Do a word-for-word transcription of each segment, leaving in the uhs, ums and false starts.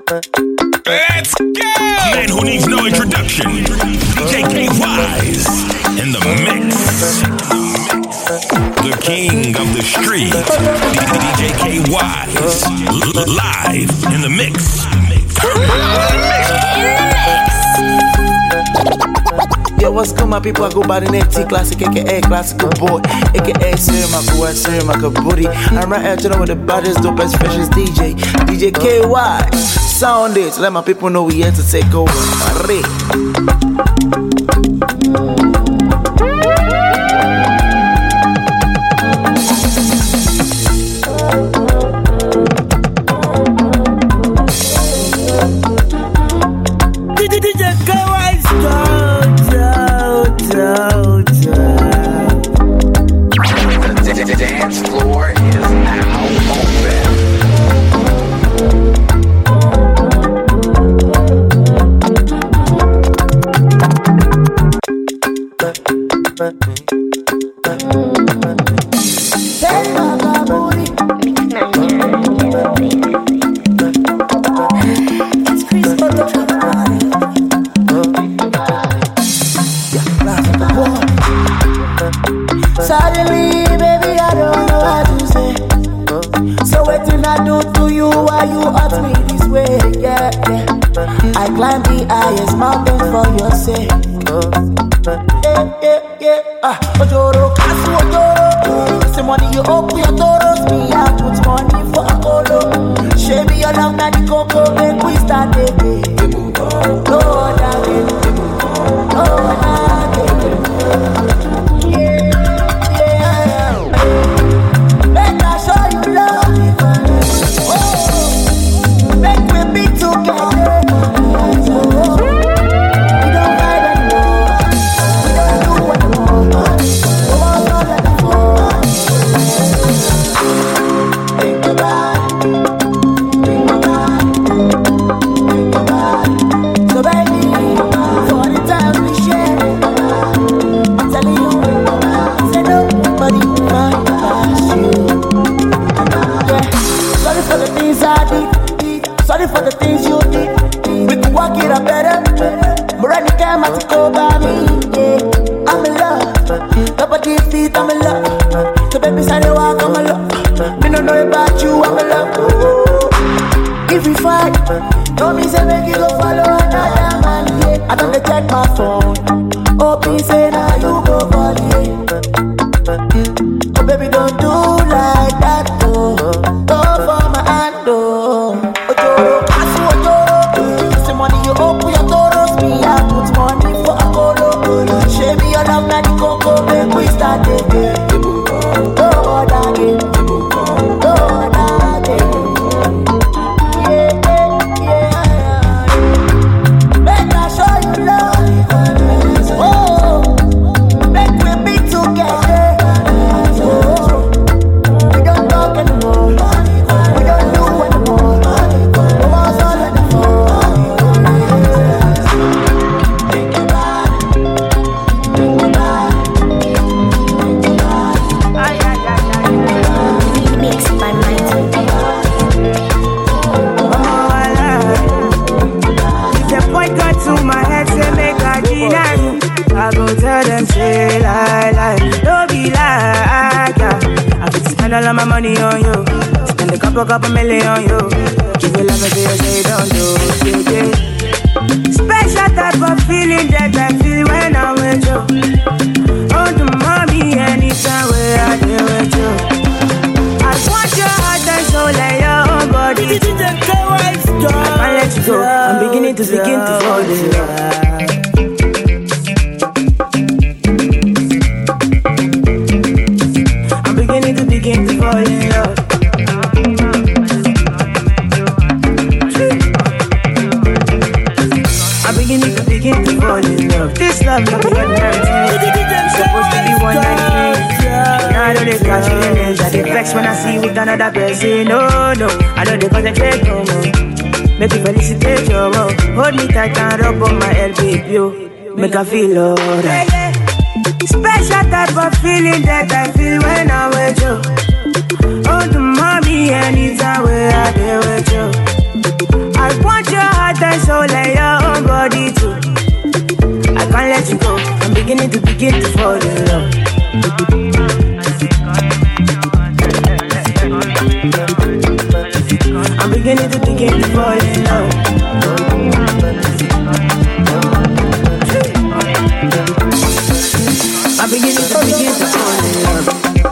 Let's go! Man who needs no introduction. D J K Wise in the mix. The king of the street. D J K Wise live in the mix. In the mix. Yo, what's good, my people? I go by the name T Classic, aka Classical Boy, aka Sir Maka, Sir Maka Booty. I'm right here chilling with the baddest, dopest, freshest D J, D J K Y. Sound it, let my people know we here to take over. Array. D J K Y's down, down, down, down. The dance floor is now open. Suddenly, baby, I don't know what to say. So what did I do to you? Why you hurt me this way? Yeah, yeah. I climbed the highest mountain for your sake. Yeah, yeah, yeah. Ah, Ojoro, Kasu, Ojoro. Say money you open your doors, me I put money for a colo. Share me your love, na the coco, make we start the day. No other day, no other day. Sorry for the things you did. We could walk it up better. Morani came out to go by me. Yeah, I'm in love. Nobody feet, I'm in love. So baby, say they walk, I'm in love. Me no know about you, I'm in love. Oh. If we fight, don't me say make you go follow another man. Yeah, I don't check my phone. Oh, please say now you go for it. Oh baby, don't do like that. Oh, go for my hand. Oh. Money you open your doors, me I put money for a colo. Share me your love, na the coco, make we start the game. Oh, that game. Oh, that game. Yeah, yeah, yeah. Make I show you love. Oh, make we be together. Oh, we don't talk anymore. We don't do anymore. Oh, what's all in the phone? I go tell them, say lie, lie, don't be like, yeah. I fit spend all of my money on you, spend a couple, couple million on you. Give you love until you say don't do, yeah, yeah. Special type of feeling that I feel when I'm with you. Oh, the mommy, anytime where I deal with you. I want your heart and soul and your own body. I can't let you go, I'm beginning to begin to fall in love. Begin to fall in love. I'm beginning to begin to fall in love. This love is ordinary. It's supposed to be one night thing. Now I don't they catch feelings. I get vexed when I see you with another person. No, no, I don't they concentrate no more. Make you felicitate your love. Hold me tight and rub on my head, baby. You make I feel alright. Special type of feeling that I feel when I'm with you. Oh, the mommy, anytime where I deal with you. I want soul and your own body too. I can't let you go. I'm beginning to begin to fall in love. I'm beginning to begin to fall in love. I'm beginning to begin to fall in love.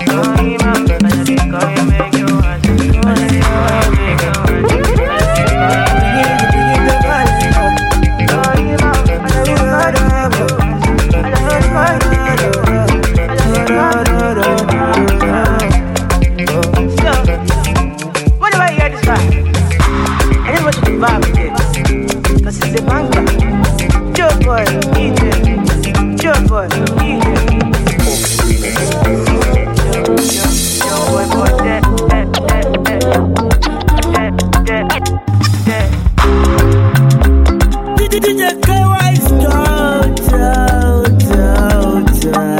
Cause it's a manga. Joe boy, eat it. Joe boy, eat it. Joe boy, boy, dead, dead, dead, dead, dead, dead, dead. D J K Y is down, down, down, down.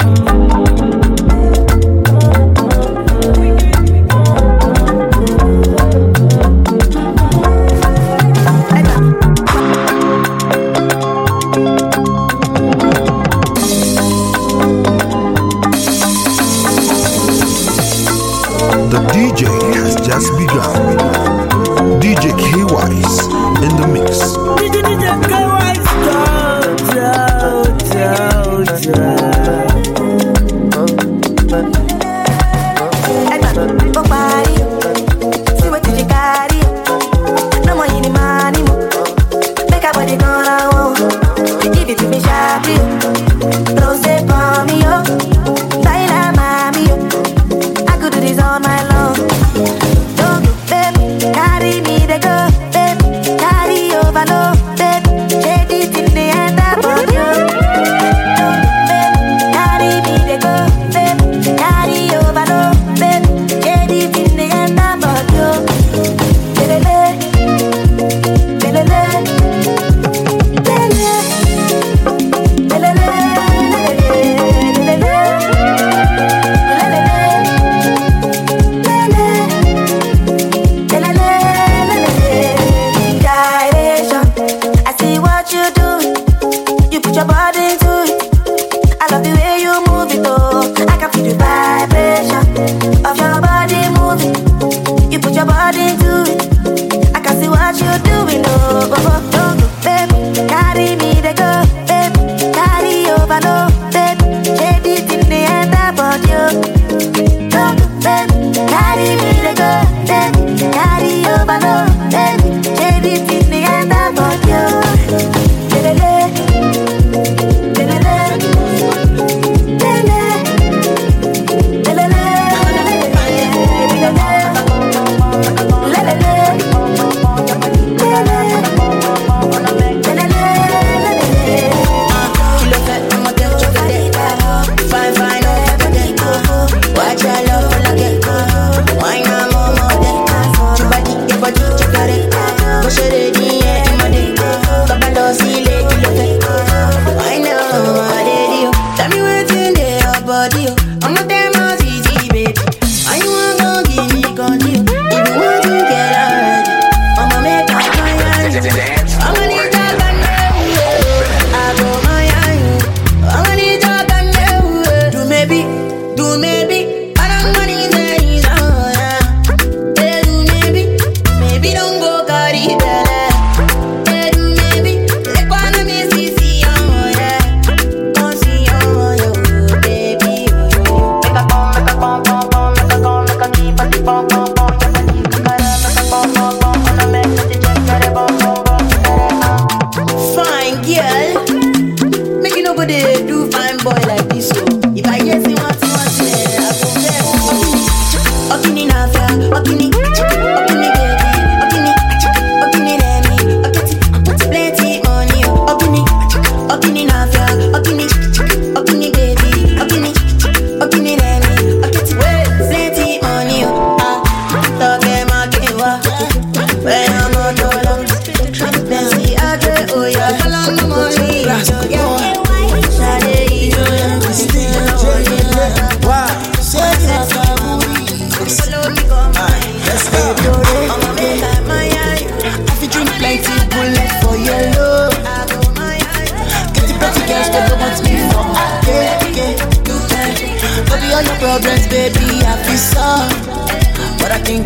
The D J has just begun. D J K Wise in the mix. D J K Wise down, down, down, down. Go party, see what you carry. No more any money, make a body gonna want. Give it to me sharply, throw it for me, yo. Baila mami, yo. I could do this all night long. Don't go, baby, carry me the go, baby, carry over low, baby. Take it in the end up on you. Don't go, baby, carry me the go, baby, carry over low, baby. Take it in the end up on you. Lelele, lelele, lelele, lelele, lelele, Gyration. I see what you do. You put your body into it. I love the way you move it, oh. I can feel the vibration of your body moving. You put your body into it. I can see what you're doing, oh. Oh, oh, oh, baby, carry me the go, baby, carry over, no, baby, take it in the end about you. Don't go, baby, carry me the go, baby, carry over, no, baby, take it in the end about you. Lelele, lelele, lelele, lelele, lelele, fine, fine, watch your love when I get why not more, more than your body, your body, you got it. Go show the D N in my day. Papa don't see lady, look at why not more than you. Tell me what's in there, your body. I'm not damn as easy, baby. Why you want to give me control? If you want to get already, I'ma make up my mind. I'ma need that gun, I go my eye. I'ma need that gun, do maybe, do maybe. I don't want it there, oh yeah. Hey, do maybe, maybe don't go carry belly. Hey, do maybe, let go on me see see, oh yeah. Come see, oh yo, baby, oh yo. Make a come, make a come, come, come, make a come, make a keep a keep on, come, come. Make a keep a come, make a come, come, come, and I make the check get it, bum, bum, bum, get it. Fine girl, make you nobody do fine boy like this, so if I hear say what you want, yeah, I go there. Okini nafia, okini, okini baby, okini, okini lemi, okiti, plenty money, okini, okini nafia, okini, okini baby, okini, okini lemi, okiti, plenty money, ah, toke makewa, when I'm not alone, then see I get, oh yeah, along the money, yeah, Shade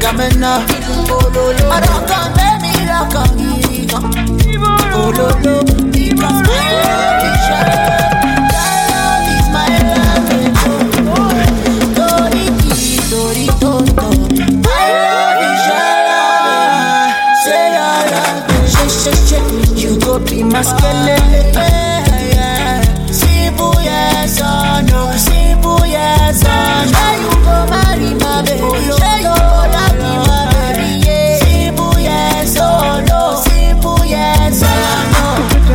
Gamena, oh lo lo, I don't come, baby, rock on me. Oh lo lo, because my love is your love, is my love. Tori tori toto, my love is your love. Say your love, shake shake shake, you go be my skeleton. Simple yes or no, simple yes or no. You go marry my baby, say you love me my baby, yeah. Simple yes or no, simple yes or no.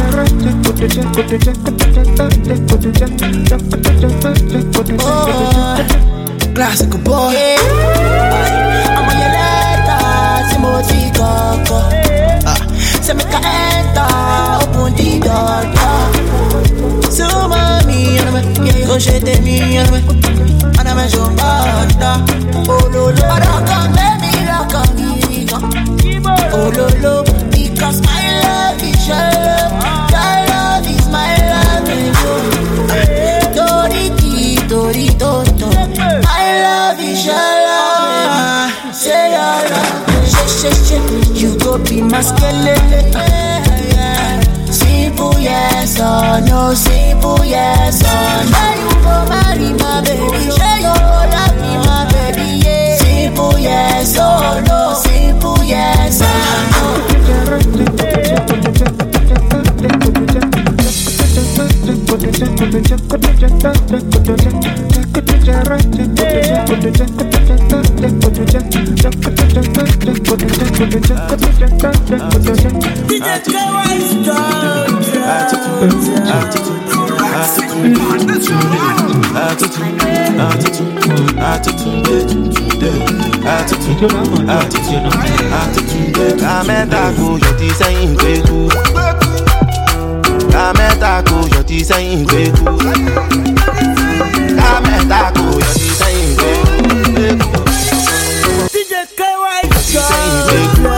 Oh, classical boy, yeah. I'm on your letter, Timothy Coco. Say me can enter, open the door. So mommy, and I'm go shake me, and I'm a show butter. Oh lo lo, I don't come, baby, rock on me. Oh lo lo, because my love is your love, your love is my love. Tori ti, tori toto, my love is your love. Say your love, shake shake shake, you go be my skeleton. Simple yes or no, simple yes or no. You go marry my baby, say you love me my baby, yeah. Simple yes or no, simple yes or no. Kametaku, yo ti sayin kweku. Kametaku, yo ti sayin kweku. Kametaku, yo ti sayin kweku. D J K Y sayin kweku.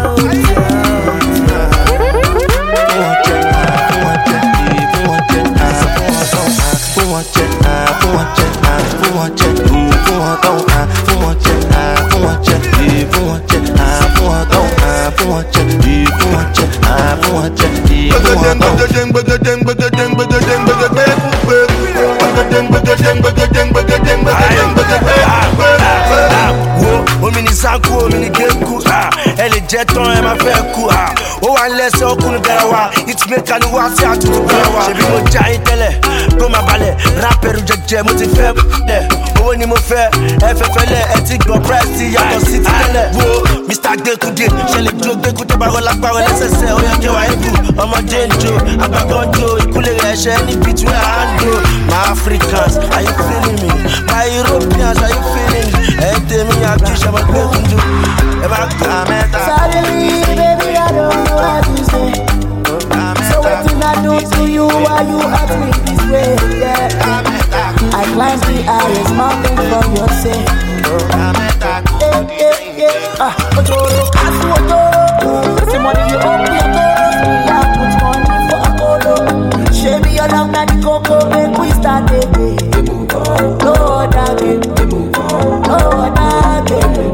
Jeton e ma fẹ́ kú ha ó wà lẹ́sẹ̀ ọkùnrin bẹ̀rẹ̀ wa ìtì mẹ́ka ni wá sí àtúntò bẹ̀rẹ̀ wa ṣebí mo já yín tẹ́lẹ̀ kó má balẹ̀ rápẹ̀rù jẹjẹ mo ti fẹ́ lẹ̀ owó ni mo fẹ́ ẹ fẹ́ fẹ́lẹ̀ ẹ ti gbọ́ price ti yàtọ̀ sí ti tẹ́lẹ̀ wo Mister Gbẹ́kúdé ṣẹlẹ̀ jó Gbẹ́kúdé bá rọlá pàrọ̀ lẹ́sẹsẹ ó yẹ kí wà ébù ọmọ jẹ́njo àgbàgbọ́njo ìkúlẹ̀ rẹ̀ ṣẹ́ ní between àándó my Africans are you feeling me my Europeans are you feeling me ẹ̀ tẹ̀mí àkíṣẹ́ mọ́ Gbẹ́kúdé ẹ má gbà mẹ́ta. Suddenly, baby, I don't know what to say. So what did I do to you? Why you act me this way? Yeah. I climbed the highest mountain for your sake. Yeah, yeah, yeah. Ah, Ojoro, Kasu, Ojoro. Say money you owe me, Ojoro. I put money for a polo. Share me your love, not the cocoa. Make we start the day. No other game. No other game.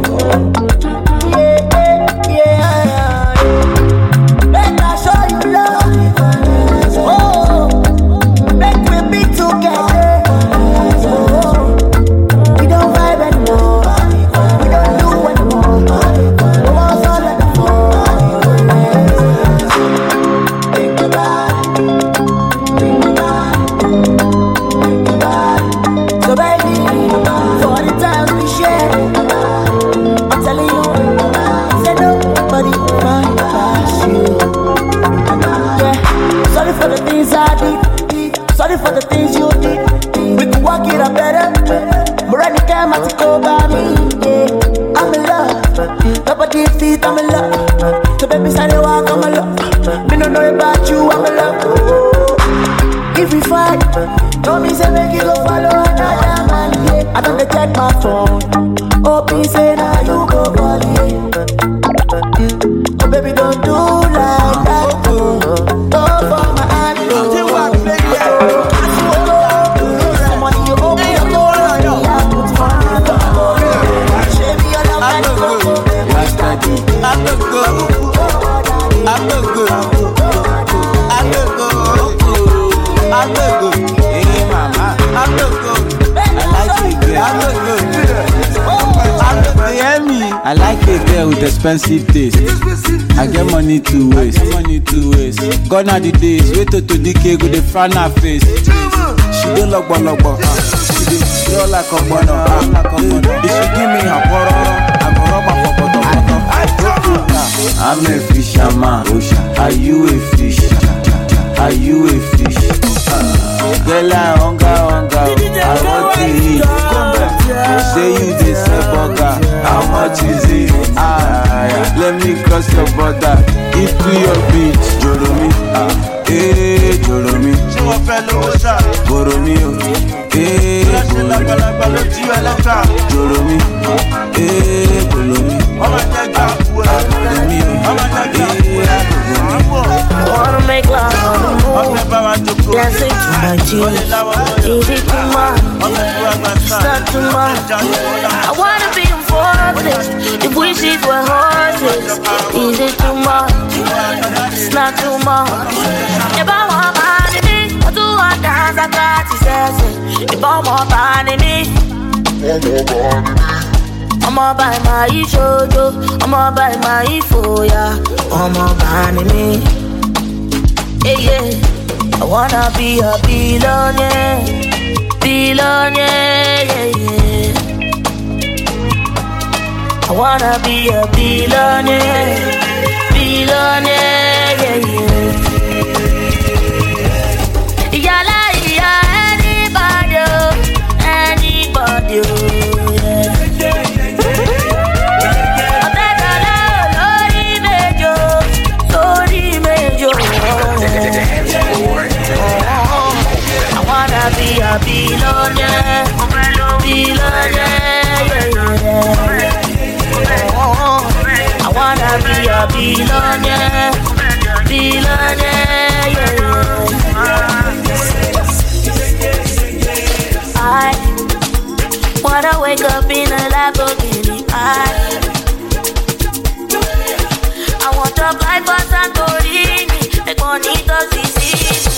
Sorry for the things you did. We could walk it up better. Morani came out to go by me. Yeah, I'm in love. Nobody feet, I'm in love. So baby, say walk, I'm in love. Me don't know about you, I'm in love. Oh. If we fight, don't me say make you go follow another man. Yeah, I don't check my phone. Oh, please say now you go call it. Oh baby, don't do like that. Oh, oh for my hand. Oh, money you owe me, I put money on the board. Share me your love and go. expensive taste. I get money to waste, money to waste. Gone are the days, wait to D K go the front her face. She dey lock one lock one, she dey feel like a bono. If she give me her pororo, I go rub her for bottom. I'm a fisherman, are you a fish? Are you a fish? Girl, I hunger, hunger, I want to eat. You say you dey sell burger, how much is it? Ah, yeah. Let me cross your border, eat to your beach. Joromi, ah, eh, Joromi. Joromi, oh, eh, Joromi, eh, Joromi. Wanna make love on the moon, dancing to my tunes. Is it too much? It's not too much. I wanna be unfortunate. If wishes were horses, is it too much? It's not too much. If I want money, me, I do want dance. I got to say, if I want money, me. I'ma buy my shojo, I'ma buy my foya, I'ma buy me. Yeah, yeah. I wanna be a billionaire, billionaire, yeah, yeah. I wanna be a billionaire, billionaire, yeah, yeah. Yalla, yeah, anybody, anybody, yeah. I wanna be a billionaire, billionaire, yeah, yeah. I wanna be a billionaire, billionaire, yeah. I wanna wake up in a Lamborghini. I I want to fly for Santorini, make money to see.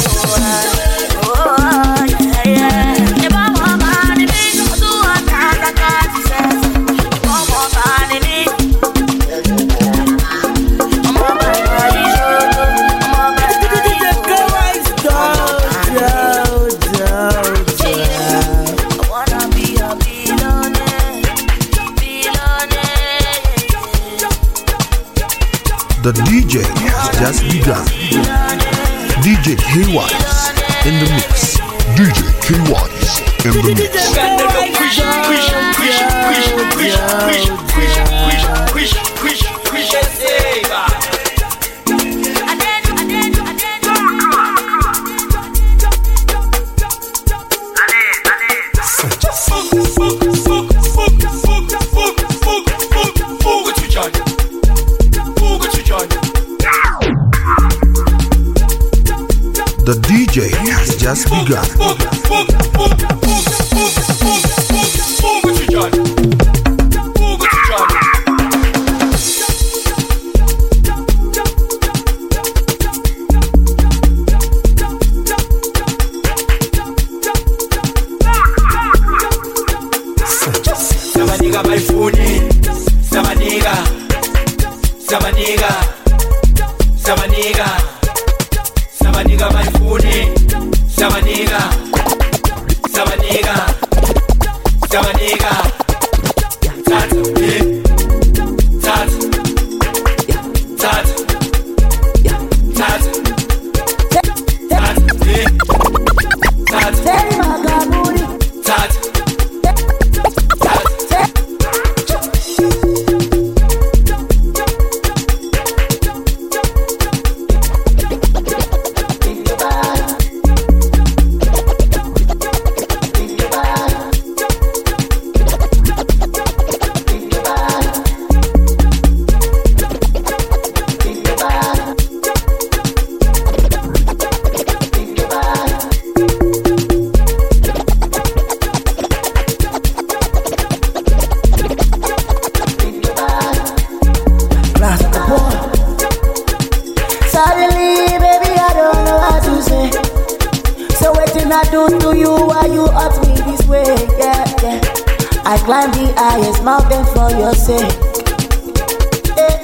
Oh, yeah, yeah. If I want money, I'll do what I got to say. If I want money, I'm on my body, I'm on my body. I wanna be a billionaire, billionaire. The D J has just begun. D J K-Wise in the mix. D J K-Wise in the mix. The D J has just begun. Samaniga my phone, Samaniga, Samaniga, Samaniga. Samaniga my phone, Samaniga, Samaniga, Samaniga. Tat, tat, tat, tat, tat, tat, tat, tat. I do to you why you hurt me this way, yeah, yeah. I climb the highest mountain for your sake. Eh,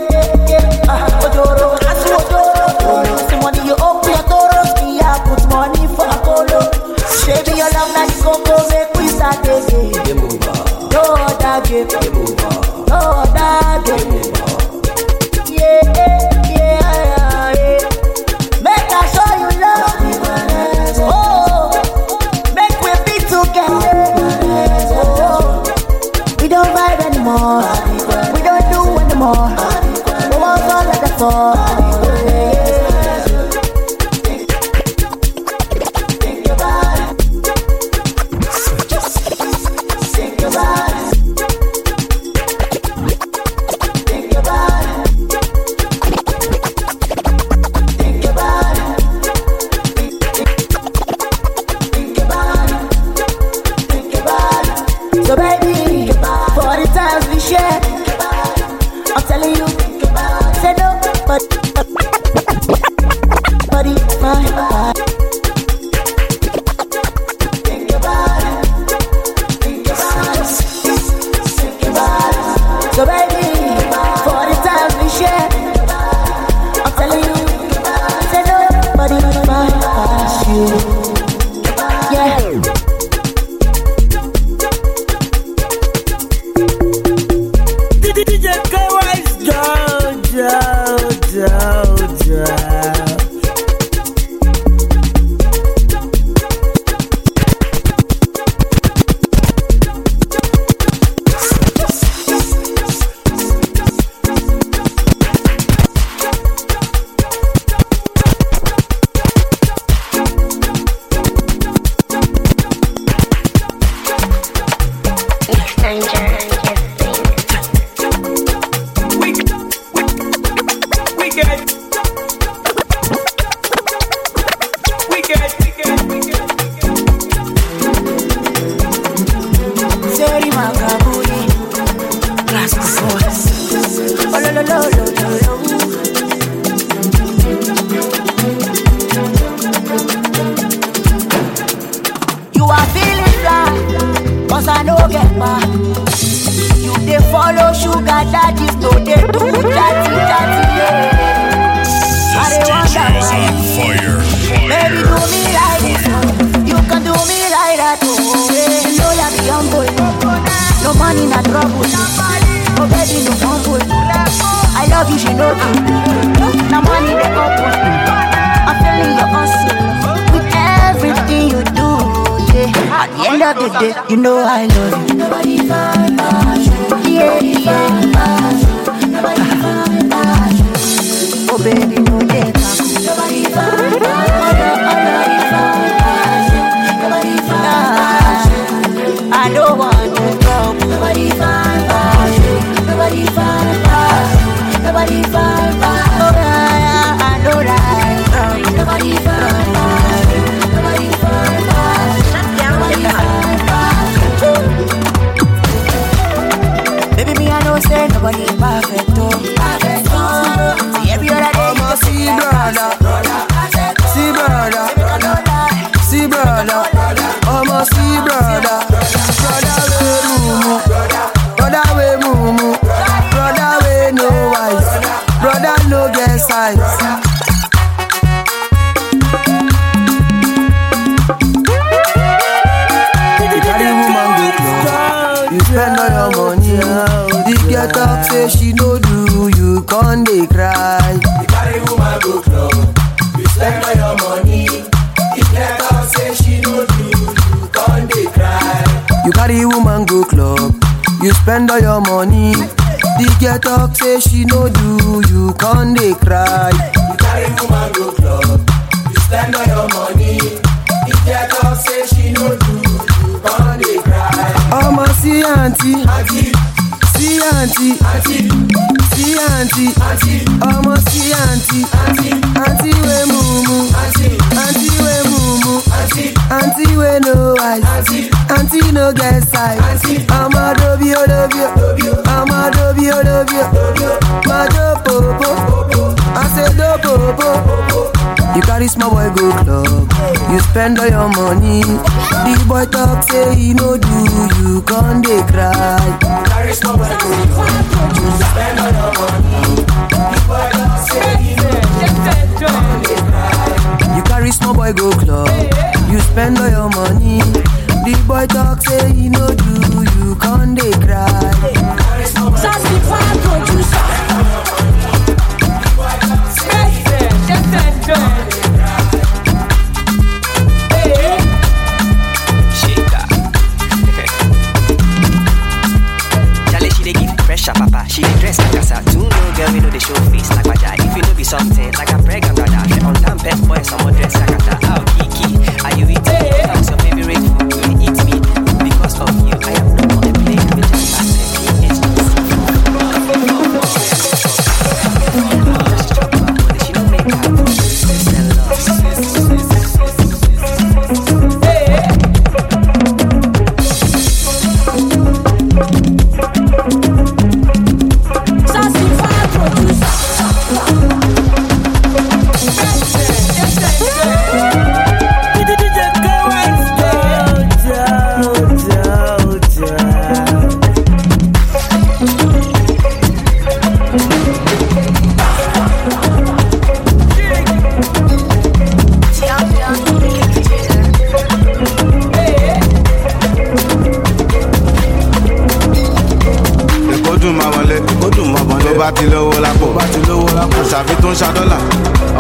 down. You know I love you. Nobody find passion. Yeah, yeah, passion. Nobody find passion. Oh baby, no let go. Nobody find passion. Nobody find passion. Nobody find passion. I don't want to trouble. Nobody find passion. Nobody find passion. Nobody find passion. Oh yeah, I know that. Nobody find passion. Nobody find passion. Nobody find passion. Baby, me I know say nobody perfect, oh. Perfect, oh. See every other day. I'm a see brother, see brother, see brother. I'm a see brother, brother we mumu, brother we mumu, brother we no wise, brother no get size. Talk say she no do, you can't dey cry. You carry woman go club, you spend all your money. If you talk say she no do, you can't dey cry. You carry woman go club, you spend all your money. The girl talk say she no do, you can't dey cry. You carry woman go club, you spend all your money. The girl talk say she no do, you can't dey cry. I'ma see auntie, auntie. See auntie, auntie, see auntie, auntie, almost see auntie, auntie, auntie we mumu, auntie, auntie we mumu, auntie, auntie we no eyes, auntie, auntie no get size, auntie, I'm a dobio dobio, I'm a dobio dobio, my do popo, I say do popo. You carry small boy go club, you spend all your money. The boy talk say he no do, you can't dey cry. You carry small boy go club, you spend all your money. The boy talk say he no do, you can't dey cry. You carry small boy go club, you spend all your money. The boy talk say he no do, you can't dey cry. You carry small boy go club. Papa, she dey dress like a Saturn. Girl, we know the show face like Baja. If you know be something like a pregnant brother, she on damn pet boy, someone dress like a ta. Oh, Kiki, are you eating me? What's your favorite food? Will you eat me? Because of you, I am no more a play. We just pass it. It's just she don't make her sell love. D J K Y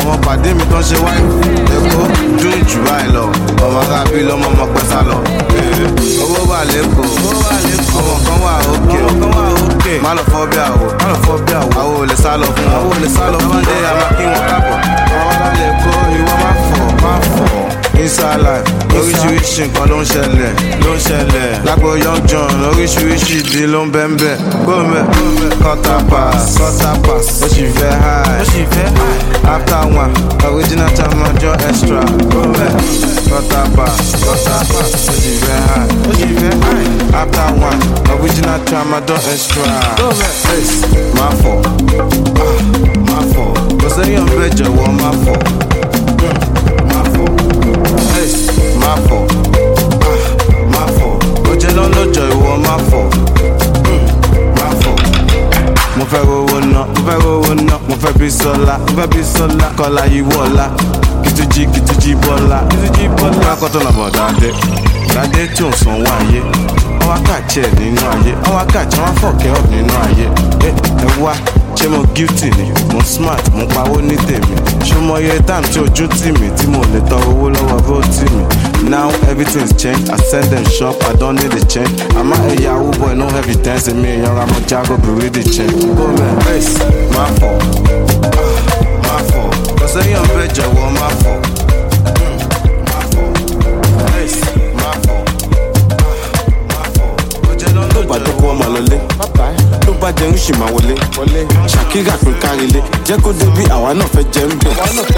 àwọn pàdé mi tán ṣe wáyé èkó dùn jù báyìí lọ ọmọ kábí lọmọ ọmọ pẹ́ sá lọ owó wà lẹ́kọ̀ọ́ ọmọ kan wà òkè má lọ fọ́ bí àwò àwò ò lè sá lọ fún wọn lọ́mọdé àmà kí wọ́n kábọ̀ àwọn alálẹ̀ kó ìwọ má fọ̀ má fọ̀ inside life oríṣiríṣi nǹkan ló ń ṣẹlẹ̀ ló ń ṣẹlẹ̀ lágbo young john oríṣiríṣi ìdí ló ń bẹ́ ń bẹ́ gómẹ̀ quarter pass quarter pass ó sì fẹ́ high ó sì fẹ́ high after one original time ọjọ́ extra gómẹ̀ quarter pass quarter pass ó sì fẹ́ high ó sì fẹ́ high after one original time ọjọ́ extra gómẹ̀ ace máa fọ̀ máa fọ̀ kò sẹ́yìn ọ̀bẹ jọ̀wọ́ máa fọ̀ máa fọ̀. Má fọ̀, ah, má fọ̀. Ó jẹ́ lọ́lọ́jọ́ ìwọ má fọ̀, má fọ̀. Mo fẹ́ rówó ná, mo fẹ́ rówó ná, mo fẹ́ bí sọ́lá, mo fẹ́ bí sọ́lá. Kọ́lá yìí wọ̀lá, kìtújì kìtújì bọ́lá, kìtújì bọ́lá. Má kọ́tọ̀ nà bọ̀ dáadé, dáadé tí ò ń sanwó ayé. Wọ́n wá kàjẹ́ nínú ayé, wọ́n wá kàjẹ́ wọ́n fọ̀kẹ́ ọ̀ nínú ayé. Ẹ wá. Ṣé mo guilty ni? Mo smart, mo pawó ní tèmi. Ṣé mo yẹ time tí ojú tì mí tí mo lè tọrọ owó lọ́wọ́ bó tì mí? Now everything's changed, I send them shop, I don't need a change. I'm a yahoo boy, no evidence in me. Young, I'm a jago, but really change. Go man, race, my fault, my fault. Cause I ain't better, well, my fault. My fault, race, my fault, my fault. Tó bá tó kó ọmọ lọlé, tó bá jẹun ṣì máa wọlé. Ṣàkírà pín kárílé, jẹ́ kó dé bí àwa náà fẹ́ jẹ́ ń bẹ̀.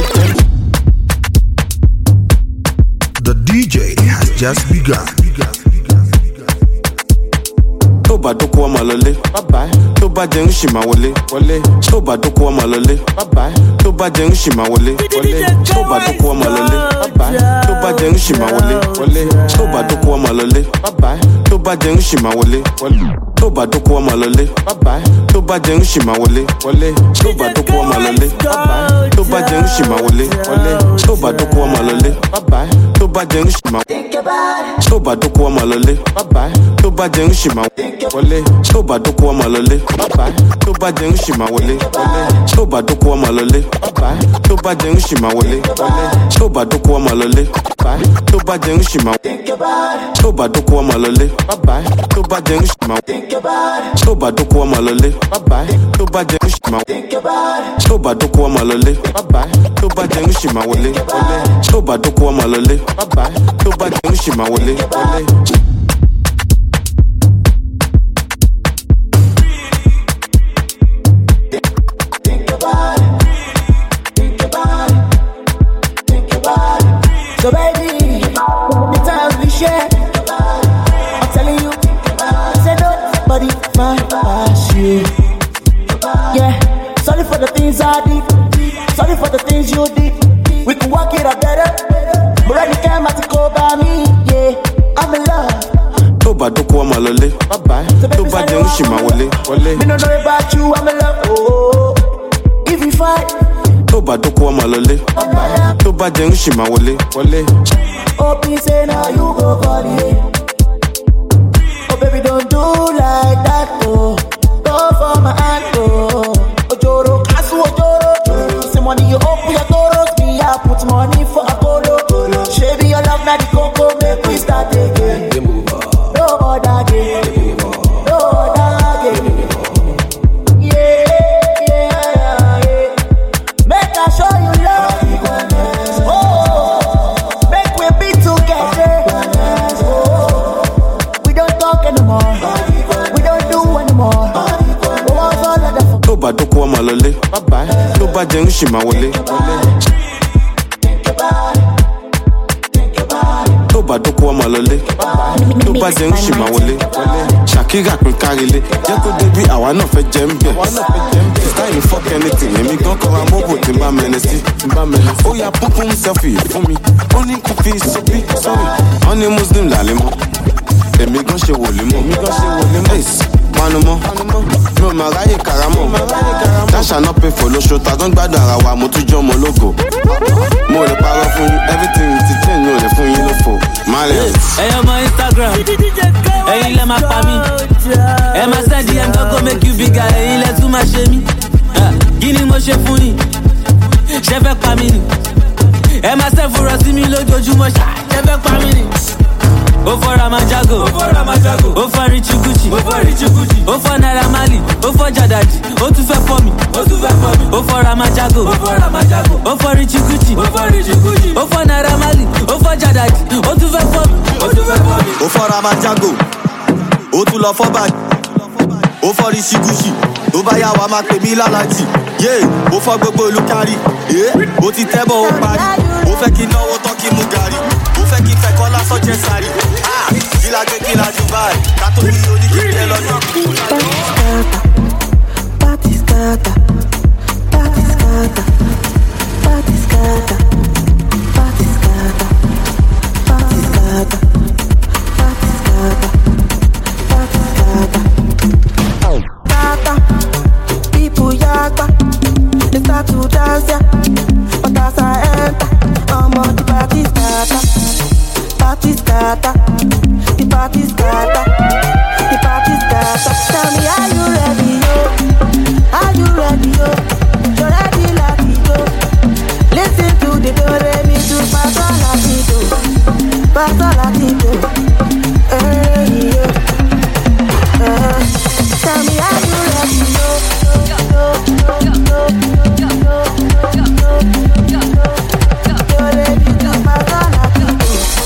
The D J has just begun. Tó bá tó kó ọmọ lọlé, tó bá jẹun ṣì máa wọlé. Tó bá tó kó ọmọ lọlé, tó bá jẹun ṣì máa wọlé. Tó bá tó kó ọmọ lọlé, tó bá jẹun ṣì máa wọlé. Tó bá tó kó ọmọ lọlé, tó bá jẹun ṣì máa wọlé. Tó bá tó kó ọmọ lọlé, tó bá jẹun ṣì máa wọlé. Tó bá tó kó ọmọ lọlé, tó bá jẹun ṣì máa wọlé. Tó bá tó kó ọmọ lọlé, tó bá jẹun ṣì máa wọlé. Tó bá tó kó ọmọ lọlé, tó bá jẹun ṣì máa wọlé. Tó bá tó kó ọmọ lọlé, tó bá jẹun ṣì máa wọlé. Tó bá tó kó ọmọ lọlé, tó bá jẹun ṣì máa wọlé. Tó bá tó kó ọmọ lọlé, tó bá jẹun ṣì máa wọlé. Tó bá tó kó ọmọ lọlé, tó bá jẹun ṣì máa wọlé. Tó bá tó kó ọmọ lọlé, tó bá jẹun ṣì máa wọlé. Tó bá tó kó ọmọ lọlé, tó bá jẹun ṣì máa wọlé. Tó bá tó kó ọmọ lọlé, tó bá jẹun ṣì máa wọlé. So baby, the times we share, I'm telling you, say nobody might pass you. Yeah, sorry for the things I did, sorry for the things you did. We could work it out better, but right now came out to go by me. Yeah, I'm in love. Tó bá tó kó ọmọ lọlé, tó bá jẹun ṣì máa wọlé. Me no know about you, I'm in love. Oh, if we fight. Tó bá tó kó ọmọ lọlé, tó bá jẹun ṣì máa wọlé. Oh, please say now you go call it. Oh, baby, don't do like that, oh. Go for my hand, oh. Ojoro, kasu, ojoro. Say money, you open your doors. Me, I put money for a polo. Baby, your love, now the coco, make we start again. No other game. No other game. Yeah, yeah, yeah. Make I show you love. Oh, make we be together. Oh, we don't talk anymore. We don't do anymore. Oh, all of the Tó bá tó kó ọmọ lọlé, tó bá jẹun ṣì máa wọlé. Tó bá tó kó ọmọ lọlé, tó bá jẹun ṣì máa wọlé. Ṣàkírà pín kárílé, jẹ́ kó dé bí àwa náà fẹ́ jẹ́ ń bẹ̀. Style fuck anything, èmi gan kọ́ra mọ́bò tí n bá mẹ́lẹ̀ sí. Ó yà púpọ̀ ń selfie fún mi, ó ní kò fi sọ́bí sọ́rí. Wọ́n ní Muslim làlẹ́ mọ́, èmi gan ṣe wòlé mọ́. Ace, panumọ́, mi ò máa ráyè karamọ́. Dáṣà náà pè fò lóṣù, tàgán gbádùn ara wa, mo tún jọ́ ọmọ ológo. Mo lè parọ́ fún yín, everything ti tẹ̀ ní òlè fún yín lófo. Ẹyọ ọmọ Instagram, ẹ̀yin lẹ máa pa mí. Ẹ máa send D M go make you bigger, ẹ̀yin lẹ tún máa ṣe mí. Kí ni mo ṣe fún yín? ṣe fẹ́ pa mí ni. Ẹ máa ṣe fúnra sí mi lójoojúmọ́ ṣá, ṣe fẹ́ pa mí ni. Ó fọ́ Ramajago, ó fọ́ Ramajago, ó fọ́ Richie Gucci, ó fọ́ Richie Gucci, ó fọ́ Naira Marley, ó fọ́ Jadaji, ó tún fẹ́ fọ́ mi, ó tún fẹ́ fọ́ mi. Ó fọ́ Ramajago, ó fọ́ Ramajago, ó fọ́ Richie Gucci, ó fọ́ Richie Gucci, ó fọ́ Naira Marley, ó fọ́ Jadaji, ó tún fẹ́ fọ́ mi, ó tún fẹ́ fọ́ mi. Ó fọ́ Ramajago, ó tún lọ fọ́ bàjẹ́, ó fọ́ Richie Gucci, tó bá yà wá máa pè mí lálàjì. Yé, ó fọ́ gbogbo olùkárí, ó ti tẹ́bọ̀ ó parí, ó fẹ́ kí náwó tán kí mú gàrí. Fẹ́ kí fẹ́ kọ́ lásán jẹ sáré. Gíla gbé gíla jù báyìí. Kátó ní oníkìkẹ́ lọ́jọ́ kú. Party scatter, party scatter, party scatter, party scatter, party scatter, party scatter, party scatter. Scatter, people yaga, they start to dance ya, but as I enter, I'm on the party scatter. Party scatter, the party scatter, the party scatter. Tell me, are you ready, yo? Are you ready, yo? You ready, like yo? Listen to the do re mi do paso latito, paso latito. Hey yo, uh, tell me, are you ready, yo? Yo yo yo yo yo yo yo yo. You ready to paso latito?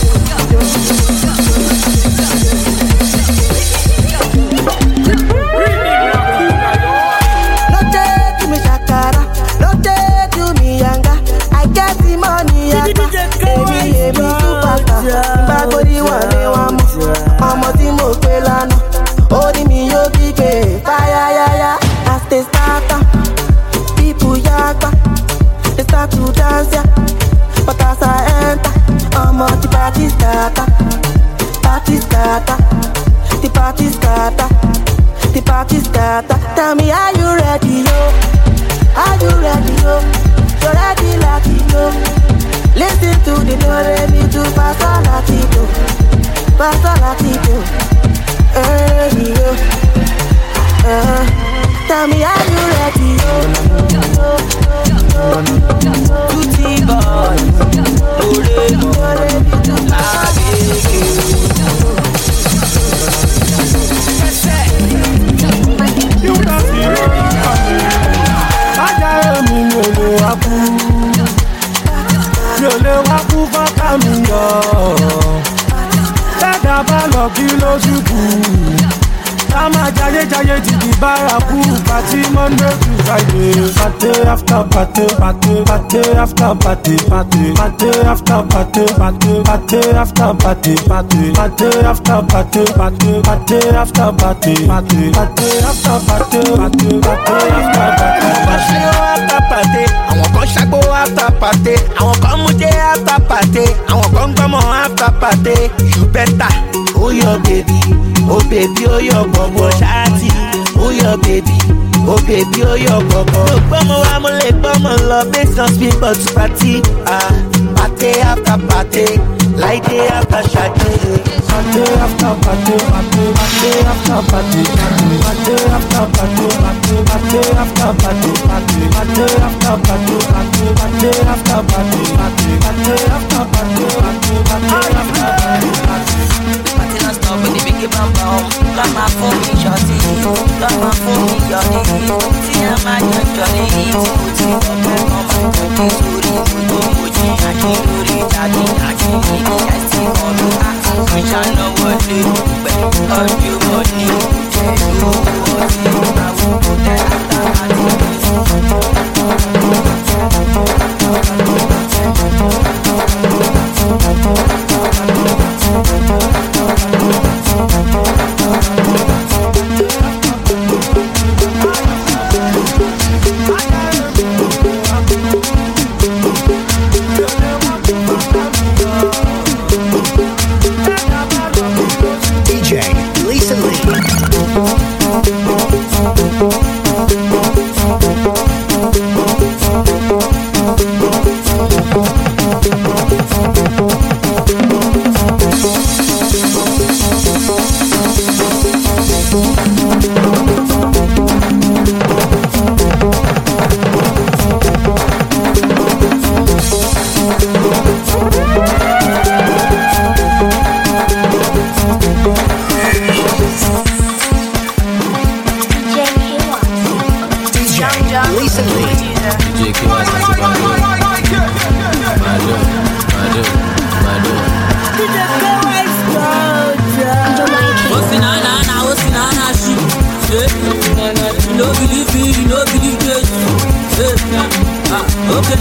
Ọmọ tí mo pè lánàá, orí mi yóò gbígbé fáyáyáyá. As they start up, people yagba, they start to dance ya. But as I enter, ọmọ the party scatter, party scatter, the party scatter, the party scatter. Tell me, are you ready, yo? Are you ready, yo? You ready, like yo? Listen to the do re mi do paso latito, paso latito. Hey yo, uh, tell me, are you ready, yo? Tutti boy, Oremo, Agege. You got me running, I got me running, I mi ò lè wá kú fọ́ká mi yọ. Dada bá lọ kí ló ṣubú. Ká máa jayé jayé dìdì bárakú. Party Monday to Friday. Party after party, party, party after party, party, party after party, party, party after party, party, party after party, party, party after party, party, party after party, party, party after party. After party, àwọn kan ṣàgbó after party, àwọn kan mú jẹ́ after party, àwọn kan gbọ́mọ after party. You better, oh your baby, oh baby, oh your bọ̀bọ̀ ṣáàtì, oh your baby, oh baby, oh your bọ̀bọ̀. Mo gbọ́mọ wa mo lè gbọ́mọ lọ based on speed but to party, ah, party after party, like day after ṣáàtì. Party after party, party, party after party, party after party, party, party after party, party, party after party, party, party after party, party, party after party, party, party after party. Party non stop with the big bam bam. Love my phone, me shorty. Love my phone, me yoni. See I'm a young Johnny. Ti mo ti ọbẹ̀ ọmọ ìkọ̀kẹ́ sórí ìbùdó mojí. Akíndórí jáde, akíndórí ẹ̀sìn ọ̀dọ́. Ìṣàlọ́ wọlé pẹ̀lú ọdún mọ́ni. Jẹ́ ìlú ọtí àwọn ọ̀dẹ́ àtàkàtì. D J Lisa Lee.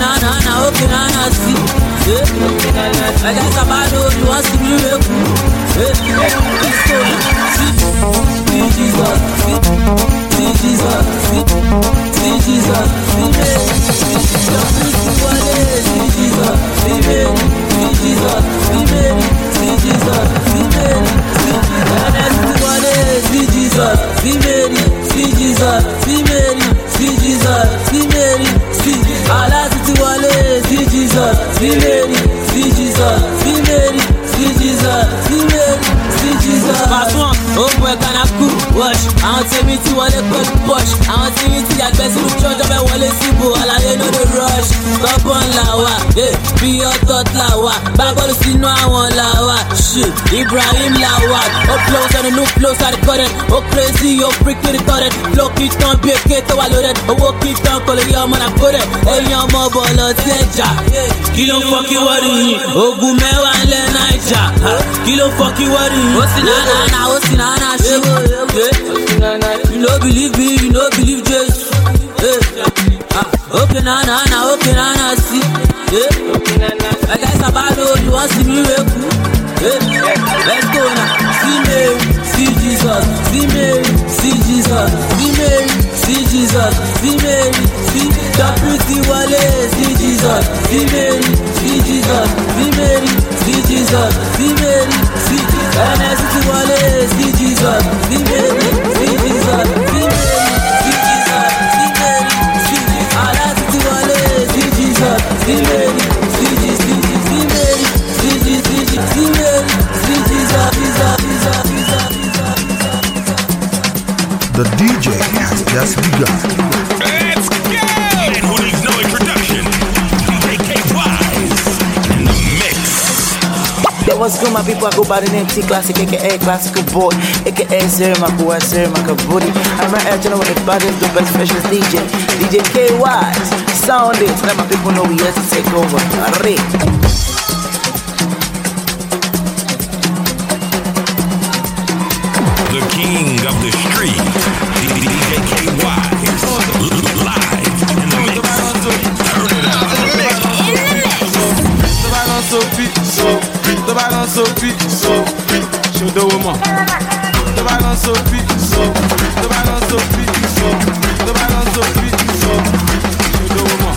na na na, okay na na see. Yeah. I guess I'm bad, oh, you want to be real cool. Yeah. See, see Jesus, see, see Jesus, see, see Jesus, see me. See Jesus, see Jesus, see me. See Jesus, see me. See Jesus, see me. See Jesus, see Mary, see Jesus, see Mary, see Jesus, see Mary, see Allah see Wale, see Jesus, see Mary, see Jesus, see Mary, see Jesus, see Mary, see Jesus. Part one, oh boy, can I cook, wash? I want to meet you on the quick push. I want to meet you at best in the church of a Wale Sibo. All I know the rush. Stop on lawa, yeah, be your thought lawa. Bible see no one lawa. Shit, Ibrahim lawa. Up close and a new close at the current. Oh crazy, oh freak with the current. Lock it down, be a kid to loaded. Oh walk it down, call it your man, I put it. Hey, your mobile, teja. Kilo fuck you, what you? Oh, Gumewa and Lenaija. Kilo fuck you, what you? What's in Nana, what's in Nana, shit? You don't believe me, you don't believe Jesus. Okay, Nana, okay, Nana, see. I guess I'm bad, you want to see me real cool. Let's go now. See Mary, see Jesus, see Mary, see Jesus, see Mary, see Jesus, see Mary, see the pretty Wale, see Jesus, see Mary, see Jesus, see Mary, see Jesus, see Mary, see N S T Wale, see Jesus, see Mary, see Jesus, see Mary, see Jesus, see Mary, see Allah see Wale, see Jesus, see Mary, see Jesus, see Mary, see Jesus, see Mary. The D J has just begun. Let's go! And who needs no introduction? D J K-Wise in the mix. That was good, my people. I go by the name T Classic, aka Classical Boy, aka Sir Makua, Sir Makabudi. I'm right here chilling with the baddest, the best specialist D J, D J K-Wise. Sound it, let my people know we here to take over. Array. The king of the street, D J K-Wise, live in the mix. Turn it up. Sophie, Sophie, the balance Sophie, Sophie, show the woman. The balance Sophie, Sophie, the balance Sophie, Sophie, the balance Sophie, Sophie, show the woman.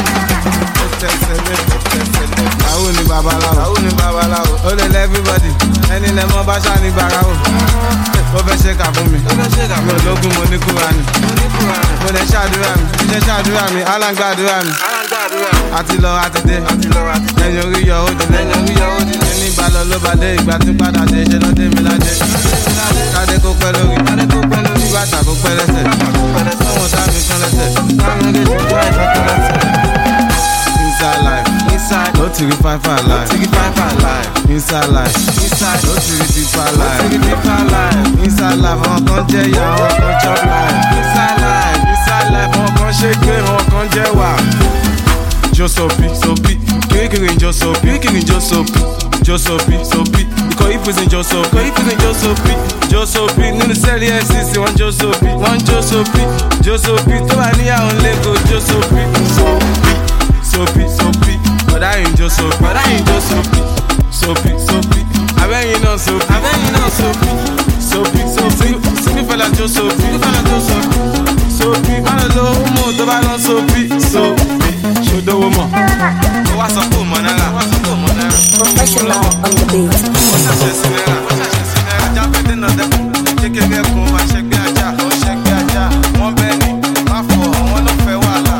Àwọn ni babaláwo, àwọn ni babaláwo, ó lè lẹ́ everybody, ẹni lẹ́ mọ́ bá ṣá ní bàráwò. Ó fẹ́ ṣe kà fún mi, mi ò lógún mo ní Kúránì. Mo lè ṣàdúrà mi, ṣiṣẹ́ ṣàdúrà mi, alágbàdúrà mi. Àti lọ àti dé, lẹ́yìn orí yọ ó dilé, lẹ́yìn orí yọ ó dilé. Ní ìbálò ló bá dé, ìgbà tí padà dé, ṣe ló dé mi ládé. Kádé kó pẹ́ lórí, kádé kó pẹ́ lórí, bàtà kó pẹ́ lẹ́sẹ̀. Sọ́wọ́n tá mi kan lẹ́sẹ̀, táwọn méjì jẹ́ ìtọ́kọ lẹ́sẹ̀. Inside life, inside, no to be five for life, no to be five for life. Inside life, inside, no to be deeper life, no to be deeper life. Inside life, on kan jẹ ya, on kan chop life. Inside life, inside life, on kan shake, on kan jẹ wa. Josopi, sopi, kirikiri Josopi, kirikiri Josopi, Josopi, sopi. Ikọ̀ ìpèsè Josopi, ikọ̀ ìpèsè Josopi, Josopi. Nínú sẹ́ẹ̀lì F C C, wọ́n Josopi, wọ́n Josopi, Josopi. Tó bá níyàwó lẹ́kọ̀ọ́ Josopi, sopi. Soapy, soapy, but I ain't just soapy, but I ain't just soapy, soapy, soapy. I bet you know soapy, I bet you know soapy, soapy, soapy. Sing it fella just soapy, sing it fella just soapy, soapy. Man a low mo, the ball on soapy, soapy. Show the woman. What's up, woman? What's up, woman? Professional on the beat. What's up, Sinera? What's up, Sinera? Jump in another. Take a get home, I shake me a jar, oh shake me a jar. One penny, my four, one of fair wala.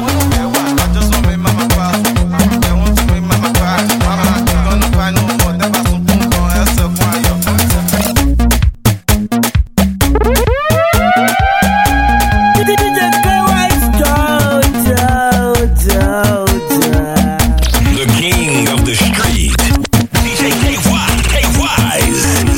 The king of the street, D J K-Wise, K-Wise.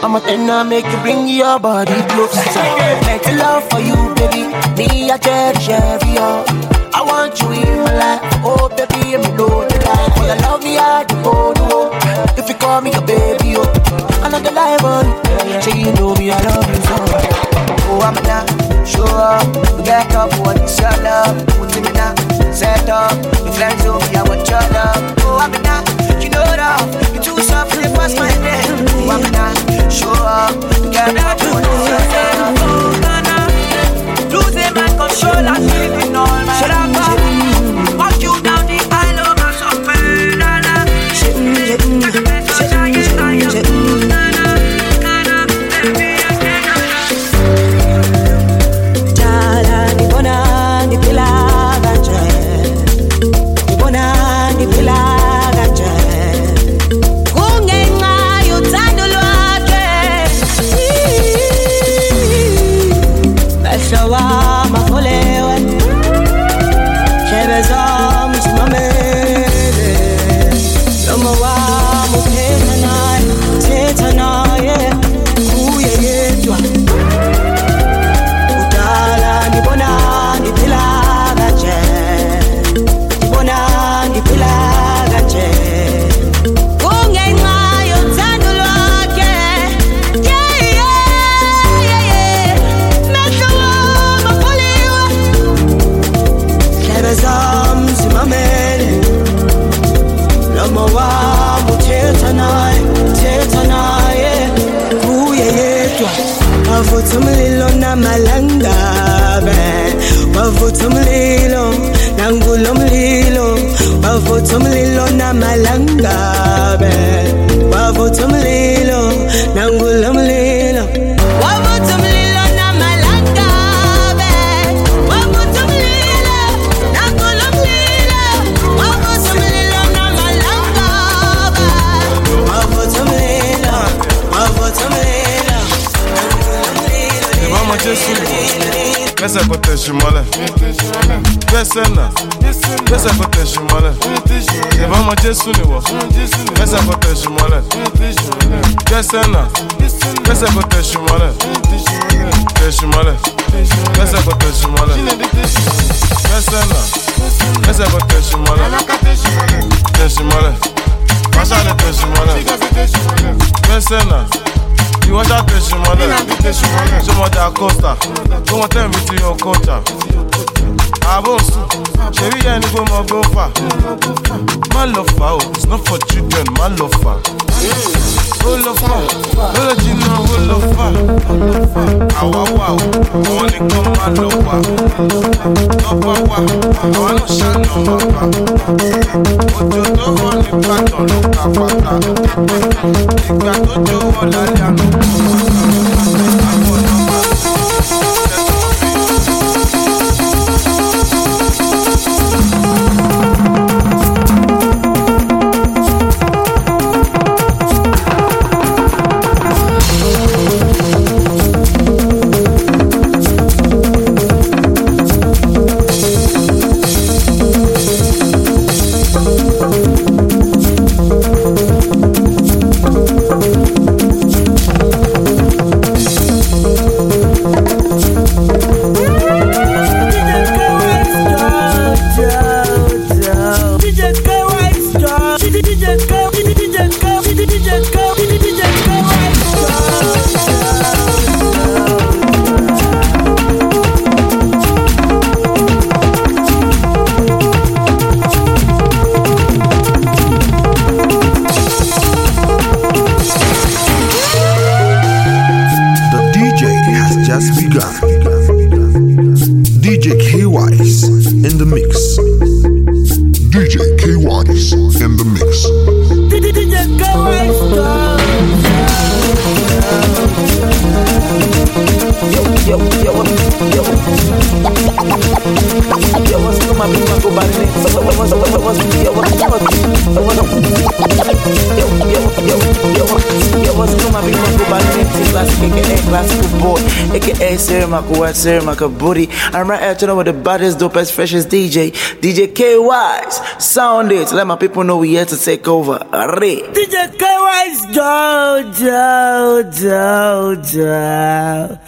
I'ma tender make you bring your body closer. Make the love for you, baby. Me, I cherish every hour. I want you in my life. Oh, baby, me know the life. For your love, me, I do go, no. If you call me a baby, oh, I'm not the lie, boy. Say you know me, I love you so. Oh, I'm not show up. We get up, what is your love? Put me now, set up. Your friends over here, what your love? Oh, I'm not, you know that. You too soft, you pass my day. Oh, I'm not show up. We get up, what is your love? Oh, Nana, losing my control, I'm living all my life. Walk you down the aisle of my shopping, Nana. Wavutumlilo na malanga be Wavutumlilo nangulo mlilo Wavutumlilo na malanga be Wavutumlilo nangulo mlilo Wavutumlilo na malanga be Wavutumlilo nangulo mlilo Wavutumlilo na malanga be Wavutumlilo Wavutumlilo Vamos Jésus, laisse à côté chez moi là. Personne là, laisse à côté chez moi là. Vamos Jésus, laisse à côté chez moi là. Personne là, laisse à côté chez moi là. Chez moi là, laisse à côté chez moi là. Personne là, laisse à côté chez moi là. Chez moi là, passe à l'été chez moi là. Personne là. You want that fish, mother? So much a coaster. Don't want them with your culture. I won't sue. Sherry and go more go far. Man love far, it's not for children, man love far. Oh love far, oh you know, oh love far. Awa wow, I want to come man love far. No power, I want to shine no mapa. What you don't want to cut on, look at pata. You got to do all I am. Yo, yo, yo, yo, yo, what's going on, my big man, go by the name classic, aka classical boy, aka Serimaka White, Serimaka Booty. I'm right here chilling with the baddest, dopest, freshest D J, D J K Wise. Sound it, let my people know we here to take over. Array. D J K Wise, Joe, Joe, Joe, Joe.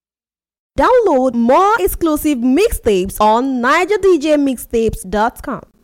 Download more exclusive mixtapes on niger d j mixtapes dot com.